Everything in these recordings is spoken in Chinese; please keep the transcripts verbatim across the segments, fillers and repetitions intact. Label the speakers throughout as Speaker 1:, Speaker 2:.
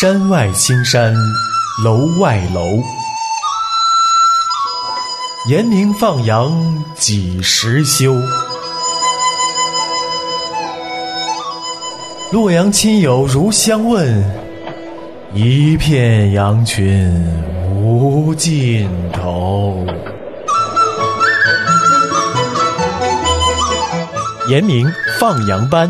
Speaker 1: 山外青山楼外楼，严明放羊几时休？洛阳亲友如相问，一片羊群无尽头。严明放羊班。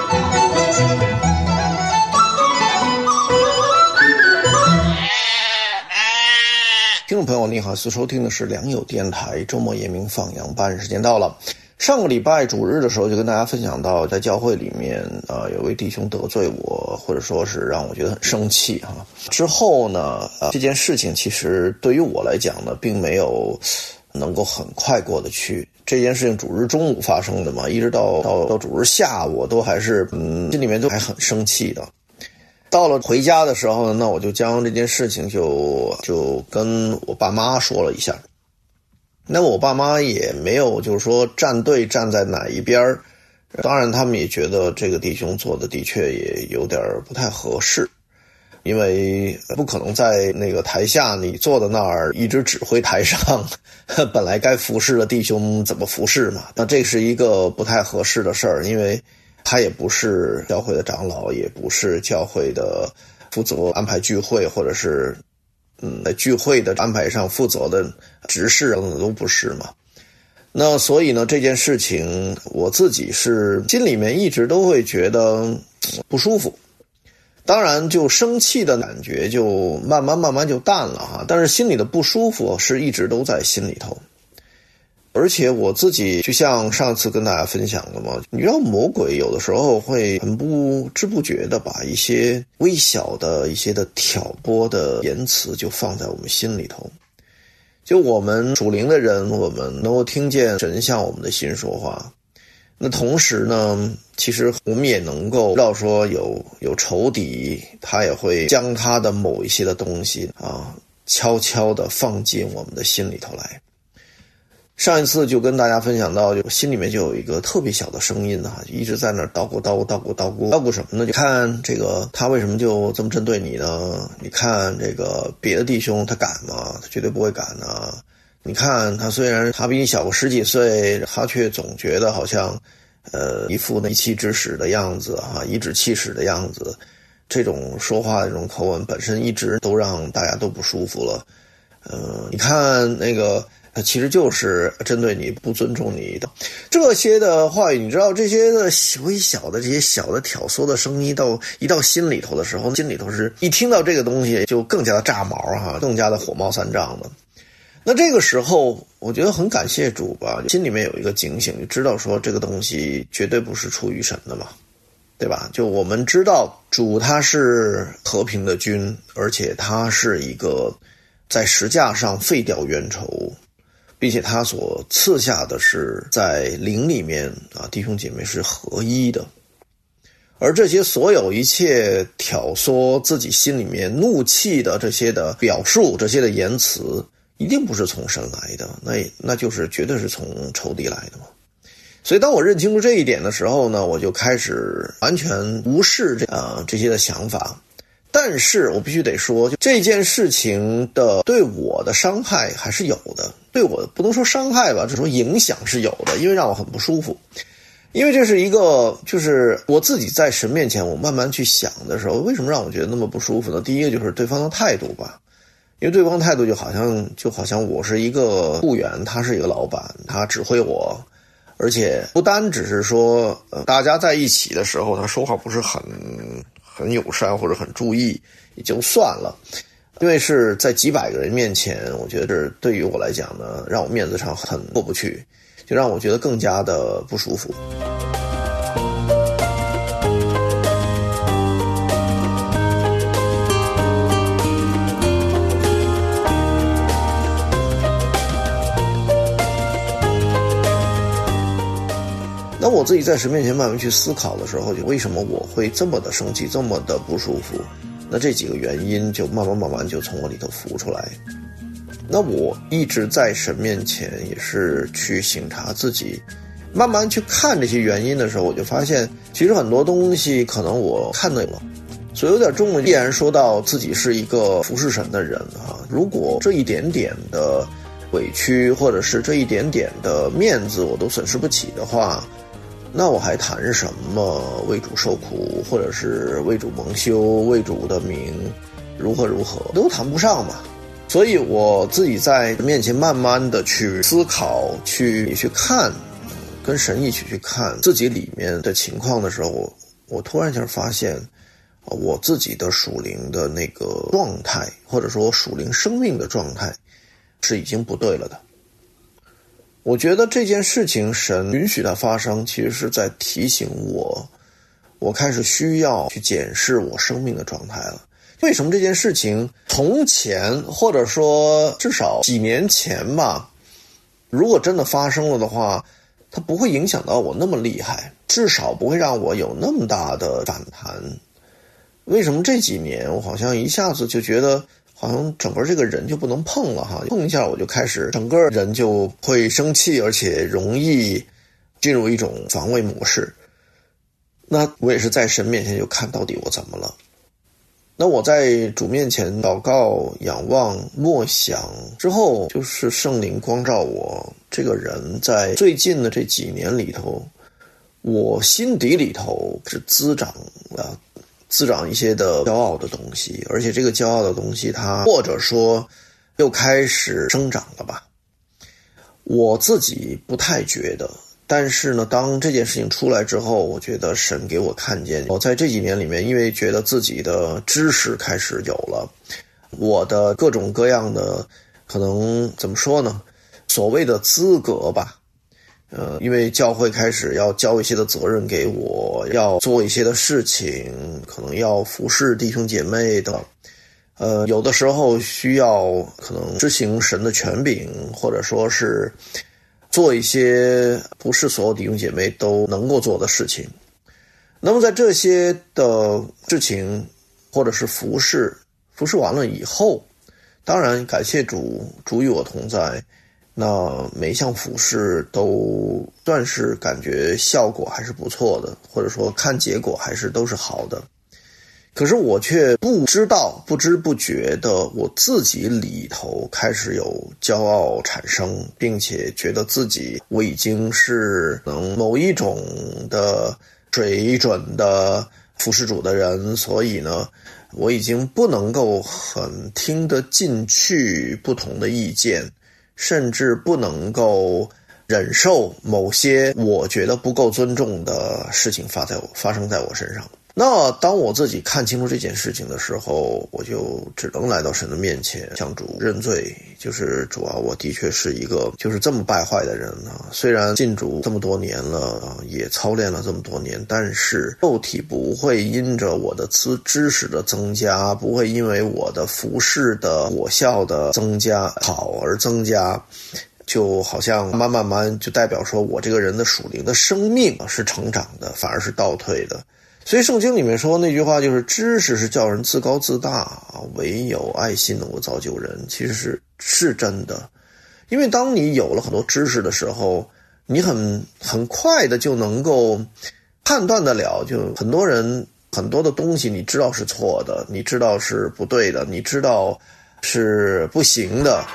Speaker 2: 听众朋友你好，所收听的是良友电台周末严明放羊班，时间到了。上个礼拜主日的时候就跟大家分享到，在教会里面呃有位弟兄得罪我，或者说是让我觉得很生气哈。之后呢呃这件事情其实对于我来讲呢并没有能够很快过得去。这件事情主日中午发生的嘛，一直到到到主日下午我都还是嗯心里面都还很生气的。到了回家的时候呢，那我就将这件事情就就跟我爸妈说了一下。那我爸妈也没有就是说站队站在哪一边，当然他们也觉得这个弟兄做的的确也有点不太合适，因为不可能在那个台下你坐在那儿一直指挥台上本来该服侍的弟兄怎么服侍嘛。那这是一个不太合适的事儿，因为他也不是教会的长老，也不是教会的负责安排聚会，或者是嗯在聚会的安排上负责的执事等等都不是嘛。那所以呢这件事情我自己是心里面一直都会觉得不舒服，当然就生气的感觉就慢慢慢慢就淡了哈，但是心里的不舒服是一直都在心里头。而且我自己就像上次跟大家分享的嘛，你知道魔鬼有的时候会很不知不觉的把一些微小的一些的挑拨的言辞就放在我们心里头。就我们属灵的人，我们能够听见神向我们的心说话，那同时呢其实我们也能够知道说有有仇敌，他也会将他的某一些的东西啊悄悄的放进我们的心里头来。上一次就跟大家分享到，就心里面就有一个特别小的声音啊，一直在那儿叨咕叨咕叨咕叨咕叨咕什么呢？就看这个他为什么就这么针对你呢？你看这个别的弟兄他敢吗？他绝对不会敢啊！你看他虽然他比你小个十几岁，他却总觉得好像呃一副那一气之使的样子啊，颐指气使的样子。这种说话的这种口吻本身一直都让大家都不舒服了。呃，你看那个。其实就是针对你，不尊重你的这些的话语，你知道这些的微小的这些小的挑唆的声音到一到心里头的时候，心里头是一听到这个东西就更加的炸毛哈，更加的火冒三丈的。那这个时候我觉得很感谢主吧，心里面有一个警醒，就知道说这个东西绝对不是出于神的嘛，对吧？就我们知道主他是和平的君，而且他是一个在石架上废掉冤仇，并且他所赐下的是在灵里面啊，弟兄姐妹是合一的。而这些所有一切挑唆自己心里面怒气的这些的表述，这些的言辞，一定不是从神来的，那那就是绝对是从仇敌来的嘛。所以当我认清楚这一点的时候呢，我就开始完全无视这啊、呃、这些的想法。但是我必须得说，就这件事情的对我的伤害还是有的，对我不能说伤害吧，只说影响是有的，因为让我很不舒服。因为这是一个就是我自己在神面前我慢慢去想的时候，为什么让我觉得那么不舒服呢？第一个就是对方的态度吧，因为对方态度就好像就好像我是一个雇员，他是一个老板，他指挥我，而且不单只是说呃大家在一起的时候他说话不是很很友善或者很注意也就算了，因为是在几百个人面前，我觉得这对于我来讲呢，让我面子上很过不去，就让我觉得更加的不舒服。那我自己在神面前慢慢去思考的时候，就为什么我会这么的生气，这么的不舒服，那这几个原因就慢慢慢慢就从我里头浮出来。那我一直在神面前也是去省察自己，慢慢去看这些原因的时候，我就发现其实很多东西可能我看得了， 所以有点重了，必然说到自己是一个服侍神的人啊，如果这一点点的委屈或者是这一点点的面子我都损失不起的话，那我还谈什么为主受苦，或者是为主蒙羞，为主的名如何如何，都谈不上嘛。所以我自己在面前慢慢的去思考，去去看，跟神一起去看自己里面的情况的时候，我我突然间发现我自己的属灵的那个状态，或者说属灵生命的状态是已经不对了的。我觉得这件事情神允许它发生，其实是在提醒我，我开始需要去检视我生命的状态了。为什么这件事情从前或者说至少几年前吧，如果真的发生了的话，它不会影响到我那么厉害，至少不会让我有那么大的反弹。为什么这几年我好像一下子就觉得好像整个这个人就不能碰了哈，碰一下我就开始整个人就会生气，而且容易进入一种防卫模式。那我也是在神面前就看到底我怎么了。那我在主面前祷告、仰望、默想之后，就是圣灵光照我，这个人在最近的这几年里头，我心底里头是滋长了滋长一些的骄傲的东西，而且这个骄傲的东西它或者说又开始生长了吧。我自己不太觉得，但是呢，当这件事情出来之后，我觉得神给我看见，我在这几年里面，因为觉得自己的知识开始有了，我的各种各样的可能怎么说呢，所谓的资格吧，呃，因为教会开始要交一些的责任给我，要做一些的事情，可能要服侍弟兄姐妹的，呃，有的时候需要可能执行神的权柄，或者说是做一些不是所有弟兄姐妹都能够做的事情。那么在这些的事情或者是服侍服侍完了以后，当然感谢主，主与我同在，那每一项服侍都算是感觉效果还是不错的，或者说看结果还是都是好的。可是我却不知道，不知不觉的我自己里头开始有骄傲产生，并且觉得自己我已经是能某一种的水准的服侍主的人，所以呢我已经不能够很听得进去不同的意见，甚至不能够忍受某些我觉得不够尊重的事情发在我发生在我身上。那当我自己看清楚这件事情的时候，我就只能来到神的面前向主认罪，就是主啊，我的确是一个就是这么败坏的人啊。虽然信主这么多年了，也操练了这么多年，但是肉体不会因着我的知知识的增加，不会因为我的服侍的果效的增加好而增加，就好像慢慢慢慢就代表说我这个人的属灵的生命是成长的，反而是倒退的。所以圣经里面说那句话就是知识是叫人自高自大，唯有爱心能够造就人，其实是是真的。因为当你有了很多知识的时候，你很很快的就能够判断得了，就很多人很多的东西你知道是错的，你知道是不对的，你知道是不行的。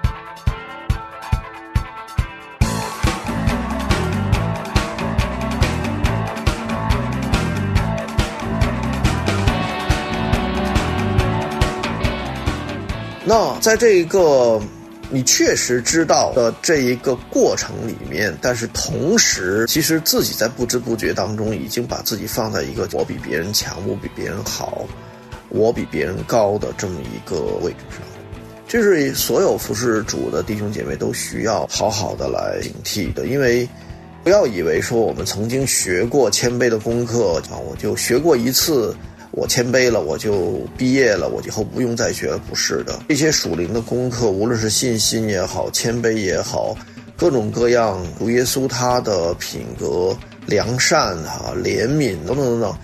Speaker 2: 那在这一个你确实知道的这一个过程里面，但是同时其实自己在不知不觉当中已经把自己放在一个我比别人强，我比别人好，我比别人高的这么一个位置上。这是所有服侍主的弟兄姐妹都需要好好的来警惕的。因为不要以为说我们曾经学过谦卑的功课啊，我就学过一次，我谦卑了，我就毕业了，我以后不用再学了，不是的。这些属灵的功课，无论是信心也好，谦卑也好，各种各样，主耶稣他的品格、良善啊、怜悯等等等等，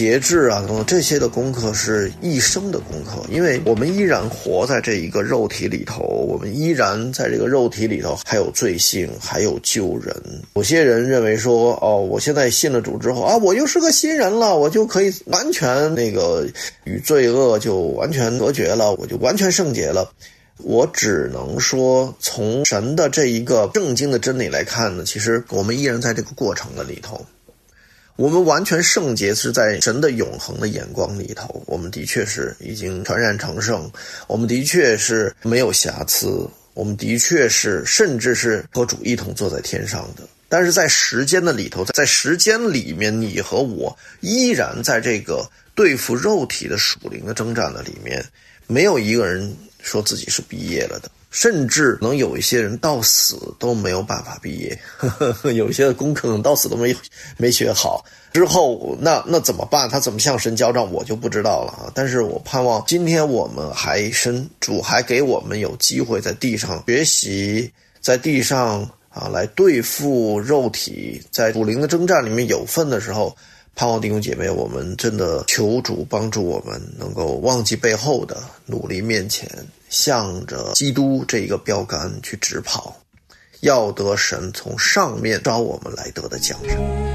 Speaker 2: 节制啊等等这些的功课是一生的功课，因为我们依然活在这一个肉体里头，我们依然在这个肉体里头还有罪性，还有救人。有些人认为说，哦，我现在信了主之后啊，我又是个新人了，我就可以完全那个与罪恶就完全隔绝了，我就完全圣洁了。我只能说，从神的这一个正经的真理来看呢，其实我们依然在这个过程的里头。我们完全圣洁是在神的永恒的眼光里头，我们的确是已经全然成圣，我们的确是没有瑕疵，我们的确是甚至是和主一同坐在天上的。但是在时间的里头，在时间里面，你和我依然在这个对付肉体的属灵的征战的里面，没有一个人说自己是毕业了的，甚至能有一些人到死都没有办法毕业，呵呵，有一些功课可能到死都没没学好，之后那那怎么办？他怎么向神交账，我就不知道了啊。但是我盼望今天我们还神主还给我们有机会在地上学习，在地上啊来对付肉体，在属灵的征战里面有份的时候，盼望弟兄姐妹，我们真的求主帮助我们能够忘记背后的，努力面前，向着基督这个标杆去直跑，要得神从上面招我们来得的奖赏。